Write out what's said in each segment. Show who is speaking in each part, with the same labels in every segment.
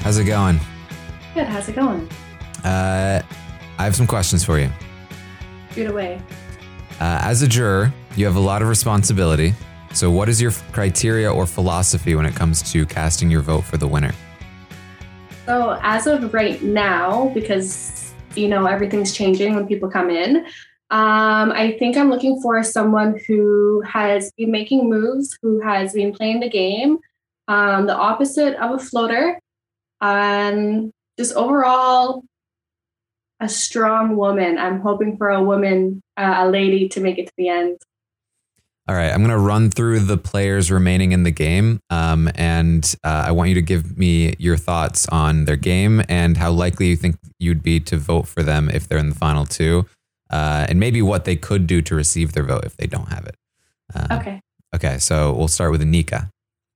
Speaker 1: How's it going?
Speaker 2: Good. How's it going?
Speaker 1: I have some questions for you.
Speaker 2: Shoot away.
Speaker 1: As a juror, you have a lot of responsibility. So what is your criteria or philosophy when it comes to casting your vote for the winner?
Speaker 2: So as of right now, because, everything's changing when people come in, I think I'm looking for someone who has been making moves, who has been playing the game, the opposite of a floater, and just overall a strong woman. I'm hoping for a woman, a lady to make it to the end.
Speaker 1: All right, I'm going to run through the players remaining in the game, and I want you to give me your thoughts on their game and how likely you think you'd be to vote for them if they're in the final two, and maybe what they could do to receive their vote if they don't have it.
Speaker 2: Okay.
Speaker 1: Okay, so we'll start with Anika.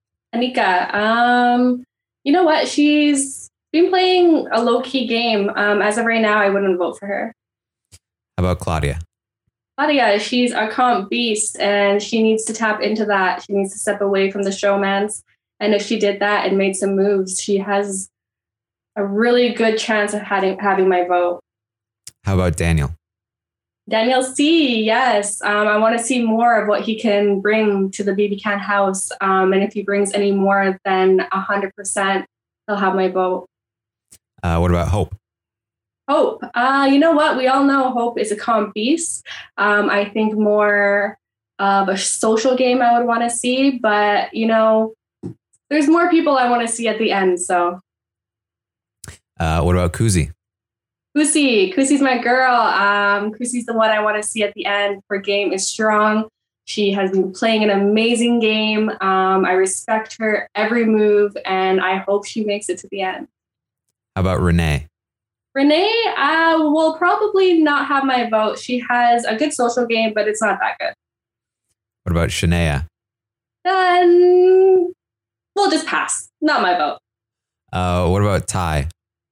Speaker 2: Anika, you know what? She's been playing a low-key game. As of right now, I wouldn't vote for her.
Speaker 1: How about Claudia?
Speaker 2: Claudia, she's a comp beast and she needs to tap into that. She needs to step away from the showmance. And if she did that and made some moves, she has a really good chance of having my vote.
Speaker 1: How about Daniel?
Speaker 2: Daniel C, yes. I want to see more of what he can bring to the BB Can house. And if he brings any more than 100%, he'll have my vote.
Speaker 1: What about Hope?
Speaker 2: Hope. You know what? We all know Hope is a comp beast. I think more of a social game I would want to see, but there's more people I want to see at the end. So,
Speaker 1: what about Kuzi?
Speaker 2: Kuzi's my girl. Kuzi's the one I want to see at the end. Her game is strong. She has been playing an amazing game. I respect her every move, and I hope she makes it to the end.
Speaker 1: How about Renee?
Speaker 2: Renee will probably not have my vote. She has a good social game, but it's not that good.
Speaker 1: What about Shania?
Speaker 2: Then we'll just pass. Not my vote.
Speaker 1: What about Ty?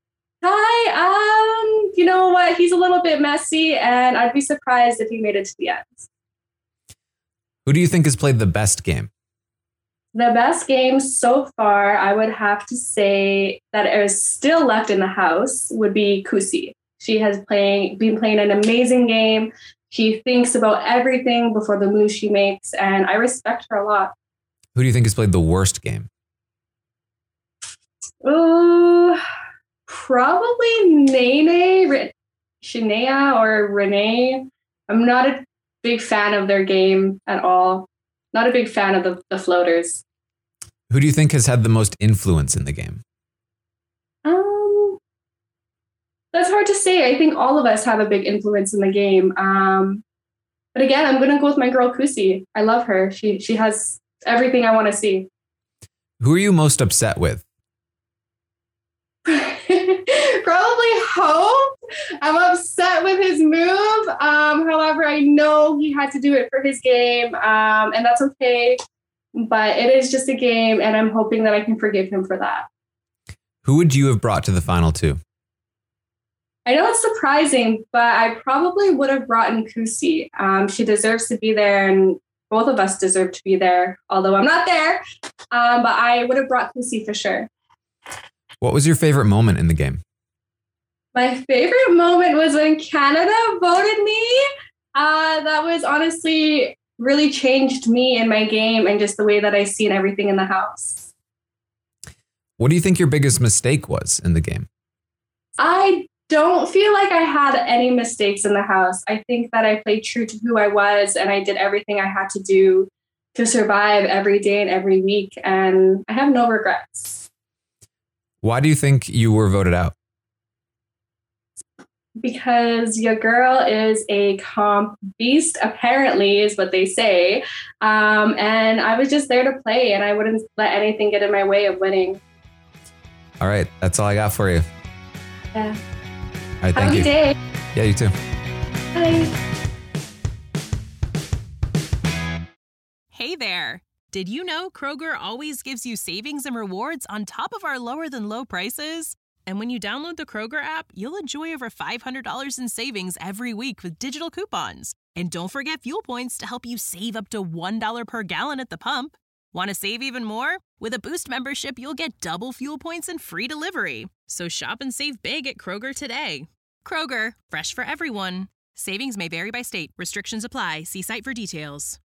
Speaker 2: Ty, you know what? He's a little bit messy, and I'd be surprised if he made it to the end.
Speaker 1: Who do you think has played the best game?
Speaker 2: The best game so far, I would have to say that is still left in the house would be Kuzi. She has been playing an amazing game. She thinks about everything before the move she makes, and I respect her a lot.
Speaker 1: Who do you think has played the worst game?
Speaker 2: Ooh, probably Nene, Shania, or Renee. I'm not a big fan of their game at all. Not a big fan of the floaters.
Speaker 1: Who do you think has had the most influence in the game?
Speaker 2: That's hard to say. I think all of us have a big influence in the game. But again, I'm going to go with my girl Kuzi. I love her. She has everything I want to see.
Speaker 1: Who are you most upset with?
Speaker 2: Probably Hope. I'm upset with his move. However, I know he had to do it for his game, and that's okay. But it is just a game, and I'm hoping that I can forgive him for that.
Speaker 1: Who would you have brought to the final two?
Speaker 2: I know it's surprising, but I probably would have brought in Kuzi. She deserves to be there, and both of us deserve to be there, although I'm not there. But I would have brought Kuzi for sure.
Speaker 1: What was your favorite moment in the game?
Speaker 2: My favorite moment was when Canada voted me. That was honestly really changed me and my game and just the way that I seen everything in the house.
Speaker 1: What do you think your biggest mistake was in the game?
Speaker 2: I don't feel like I had any mistakes in the house. I think that I played true to who I was and I did everything I had to do to survive every day and every week. And I have no regrets.
Speaker 1: Why do you think you were voted out?
Speaker 2: Because your girl is a comp beast, apparently, is what they say. And I was just there to play, and I wouldn't let anything get in my way of winning.
Speaker 1: All right. That's all I got for you.
Speaker 2: Yeah.
Speaker 1: All right. Thank you.
Speaker 2: Have a good day.
Speaker 1: Yeah, you too.
Speaker 2: Bye.
Speaker 3: Hey there. Did you know Kroger always gives you savings and rewards on top of our lower than low prices? And when you download the Kroger app, you'll enjoy over $500 in savings every week with digital coupons. And don't forget fuel points to help you save up to $1 per gallon at the pump. Want to save even more? With a Boost membership, you'll get double fuel points and free delivery. So shop and save big at Kroger today. Kroger, fresh for everyone. Savings may vary by state. Restrictions apply. See site for details.